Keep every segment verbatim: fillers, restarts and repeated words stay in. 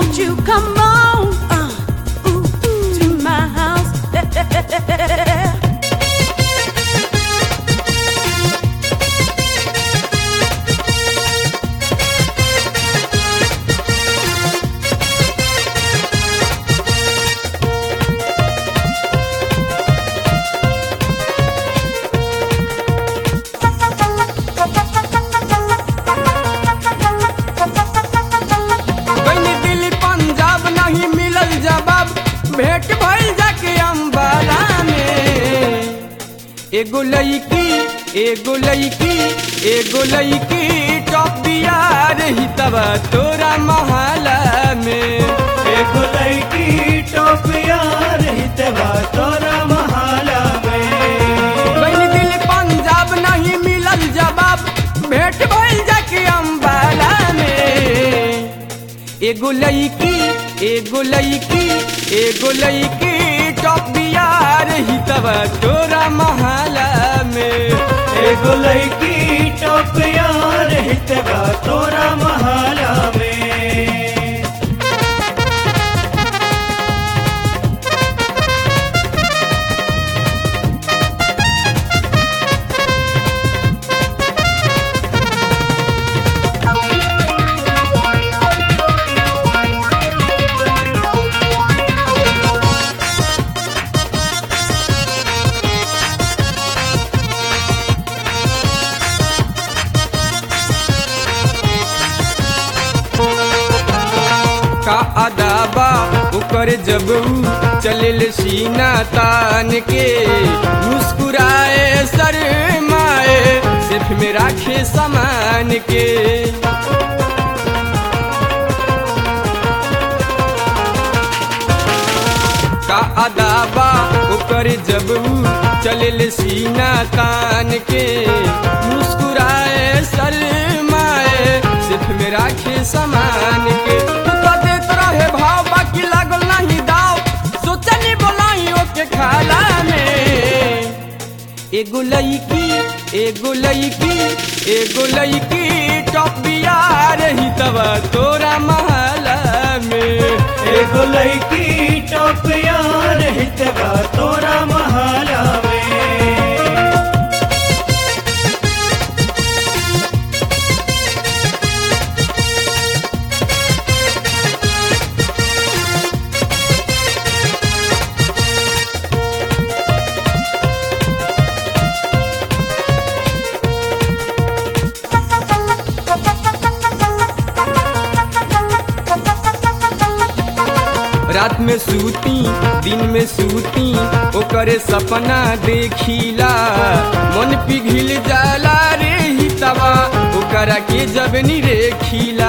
won't you come on uh, ooh, to my house? भेंट भइल जाके अम्बाला में एगो लईकी एगो लईकी एगो लईकी टॉपिया रही तब तोरा महला में एगो लईकी टॉपिया रही तब तोरा महला में कहीं दिल पंजाब नहीं मिलल जवाब भेंट भइल जाके अम्बाला में एगो लईकी एगो लईकी एगो लईकी टॉपिया रही तब तोरा महला में एगो लईकी टॉपिया रही तब तोरा महला में का अदाबा ओकर जब चले सीना तान के मुस्कुराए शर्माए सिर्फ में राखे सामान के का अदाबा ओकर जब चले सीना तान के मुस्कुराए शर्माए सिर्फ में राखे सामान के भाव बाकी लागल नहीं दाव सोचनी बोलाई ओके खाला में एगो लईकी एगो लईकी एगो लईकी टॉपिया रही तब तोरा महला में एगो लईकी टॉपिया रही तब तोरा महला में रात में सूती दिन में सूती ओकरे सपना देखिला मन पिघिल जाला रे ही तवा ओकरा के जब नी रेखिला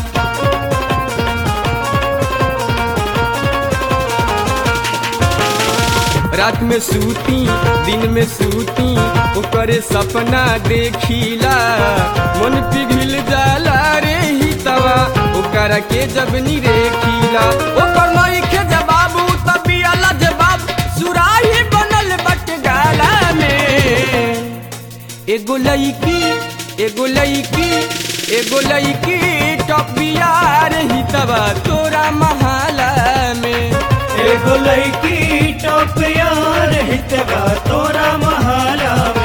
रात में सूती दिन में सूती ओकरे सपना देखिला मन पिघिल जाला रे ही तवा ओकरा के जब नी रेखिला ओकर नइखे जवाब तभी अला जवाब सुराही बनल बट गाला में एगो लईकी एगो लईकी एगो लईकी टॉपिया रही तब तोरा महला में एगो लईकी टॉपिया रही तब तोरा महला में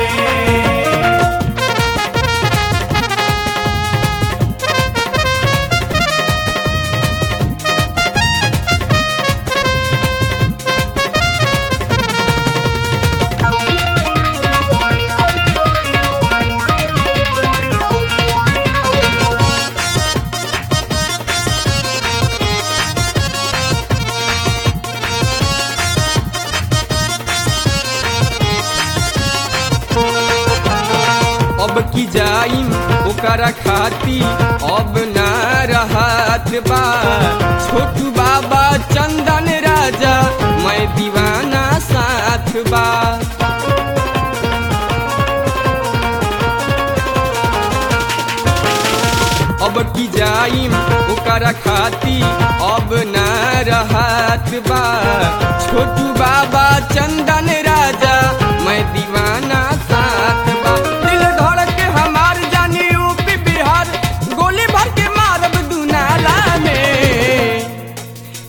अब की जाइम ओकरा खाती अब ना रहत बा छोटू बाबा चंदन राजा मैं दीवाना साथ बा अब की जाइम ओकरा खाती अब ना रहत बा छोटू बाबा चंदन राजा मैं दीवाना साथ बा दिल धड़ के हमार जानी यूपी बिहार गोली भर के मारब दुनाला में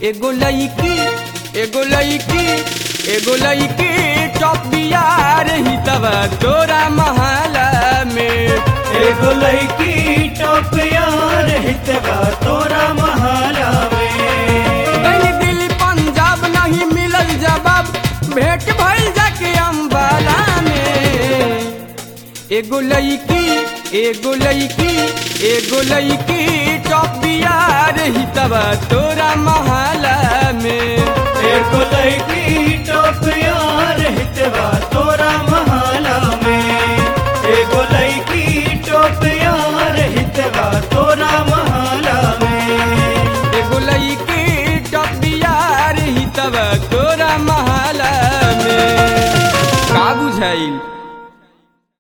एगो लईकी एगो लईकी एगो लईकी चौपिया रही तब तोरा महला में। एगो लईकी टोपिया रहितवा तोरा महला में। कहीं दिल्ली पंजाब नहीं मिलल जवाब, भेंट भइल जाके अम्बाला में। एगो लईकी एगो लईकी एगो लईकी चौपिया रही तब तोरा महला में। एगो लईकी टोपिया रहितवा तोरा महला में।